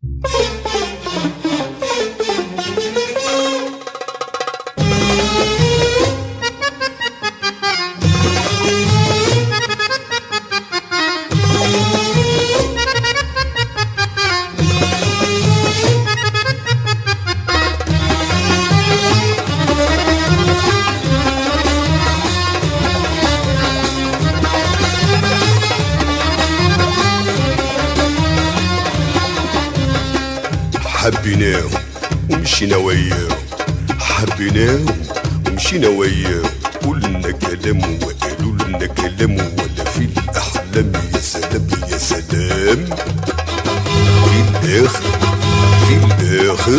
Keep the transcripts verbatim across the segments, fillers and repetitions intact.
حبيناه ومشينا وياه، حبيناه ومشينا وياه، قلنا كلام وقالوا لنا كلام، ولا في الأحلام يا سلام يا سلام. في الآخر في الآخر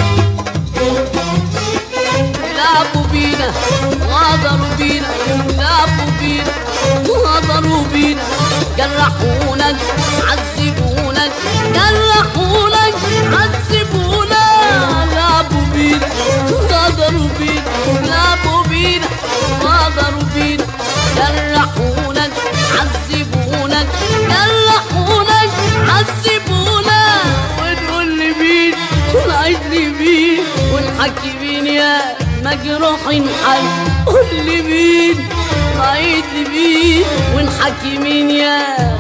لعبوا بينا غدروا بينا، لعبوا بينا غدروا بينا، جرحونا عذبونا، جرحونا عذبونا. لعبوا بينا غدروا بينا، لعبوا بينا غدروا بينا، جرحونا عذبونا، جرحونا عذبونا. ونقول لمين ونعيد لمين ونحكي مين يا مجروحين حل؟ قول لي مين نعيد لمين ونحكي مين يا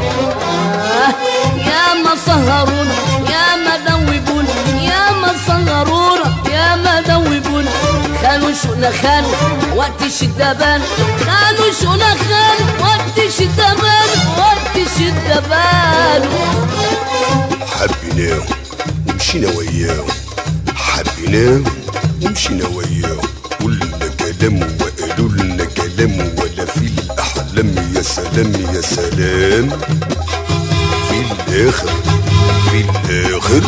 يا ما سهرونا، يا ما دوبونا، يا ما سهرونا، يا ما دوبونا. خانوا شونا خانوا وقت الشدة بان، خانوا شونا خانوا وقت الشدة بان، وقت الشدة بان. حبيناه ومشينا وياه، حبيناه ومشينا وياه، قلنا كلام وقالوا لنا كلام، ولا في الأحلام يا سلام يا سلام. في الآخر في الآخر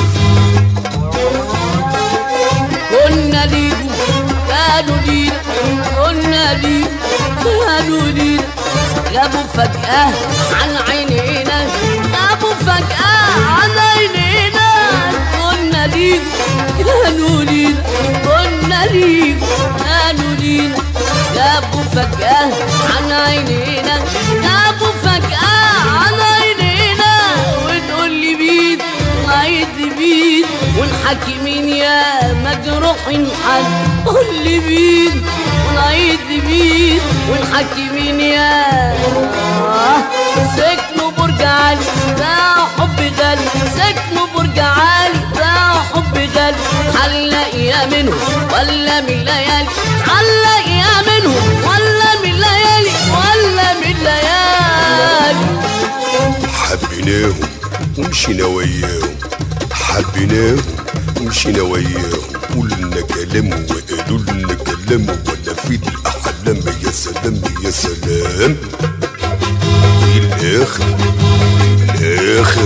كنا ليهم كانوا لينا، كنا ليهم كانوا لينا. غابوا فجأة عن عينينا، غابوا فجأة عن عينينا. كنا ليهم كانوا لينا، كنا ليهم كانوا لينا. غابوا فجأة عن عينينا، غابوا فجأة عن عينينا. ونقول لي مين نعيد لمين ونحكي مين يا مجروحين حل؟ قول لي مين ونعيد لمين ونحكي مين يا سكنوا برج عالي باعوا حب غالي، سكنوا برج عالي باعوا حب غالي. هنلاقيها منهم ولا من ليالي، هنلاقيها منهم ولا من ليالي، ولا من ليالي. حبيناهم ومشينا وياهم، حبيناهم ومشينا وياهم، قلنا كلام وقالوا لنا كلام، ولا في الأحلام يا سلام يا سلام. في الآخر في الآخر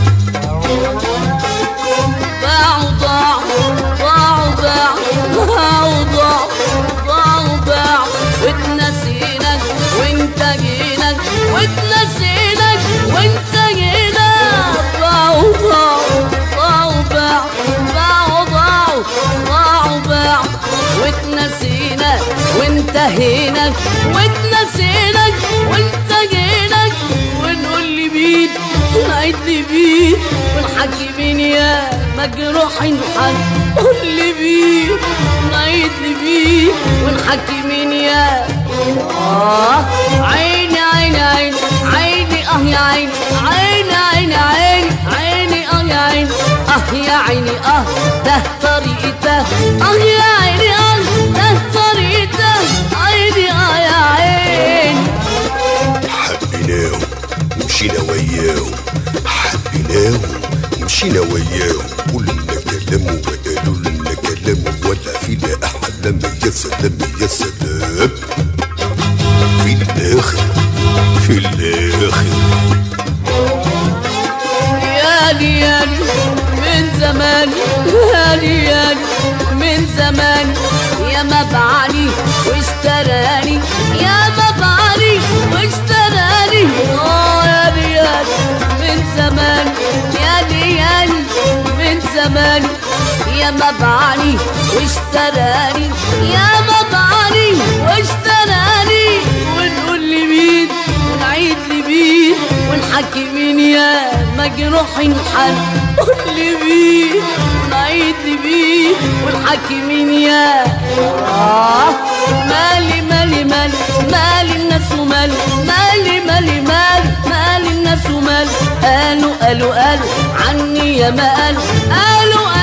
باعوا ضاعوا ضاعوا باعوا باعوا ضاعوا ضاعوا باعوا. واتنسيناك وانت جيناك، واتنسيناك وانت جيناك. باعوا ضاعوا ضاعوا باعوا باعوا ضاعوا ضاعوا باعوا. واتنسيناك وانتهيناك، واتنسيناك وانت جيناك. ونقول لي مين ونعيد لي مين ونحكي مين يا مجروحين حل؟ قول لي مين ونعيد لي مين ونحكي مين يا آه عيني عيني عيني عيني اه يا عيني، عيني عيني عيني عيني اه يا عيني، اه يا عيني اه ده طريقته، اه يا عيني اه ده طريقته، عيني اه يا عيني. حبيناهم ومشينا وياهم، حبيناهم ومشينا وياهم، قلنا كلام وقالوا لنا كلام، ولا فينا أحلام يا سلام يا سلام. في الآخر في الآخر يالي يالي من زمان، يالي يالي من زمان. يا ما بعلي واشتراني، يا ما بعلي واشتراني. اه يالي يالي من زمان، يالي يالي من زمان. يا ما بعلي واشتراني، يا ما بعلي واشتراني. ونقول لي مين ونعيد لي مين ونحكي مين يا مجروحين حل؟ قول لي مين حاكمين يا آه مالي مالي مالي مالي الناس ومالي مالي مالي مالي مالي الناس ومالي قالوا قالوا قالوا عني يا ما قالوا قالوا